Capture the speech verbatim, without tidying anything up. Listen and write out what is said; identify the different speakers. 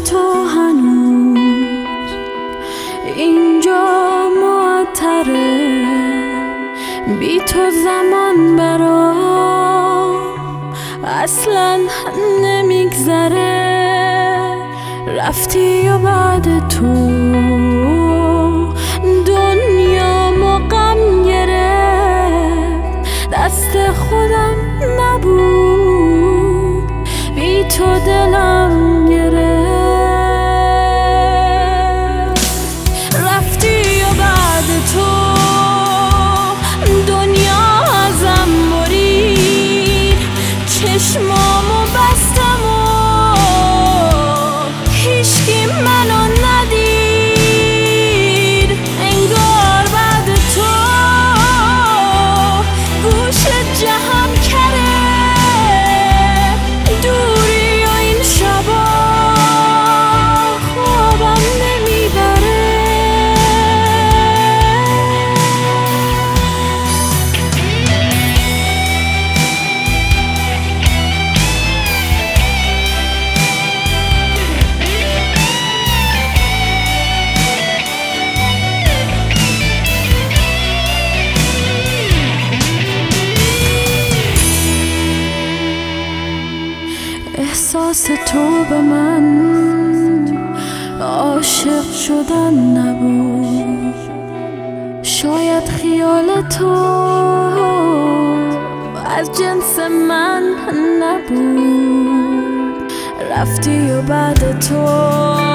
Speaker 1: تو هنوز اینجا معطره، بی تو زمان برام اصلا نمیگذره. رفتی و بعد تو دنیا غم گرفت، دست خودم نبود بی تو دلم گرفت. رفتی و بعد تو دنیا ازم برید، چشمامو بستم و هیچکی منو ندید. انگار بعد تو گوش جهم کره، دوری و این شبا خوابم نمیبره. احساس تو به من عاشق شدن نبود، شاید خیال تو از جنس من نبود. رفتی و بعد تو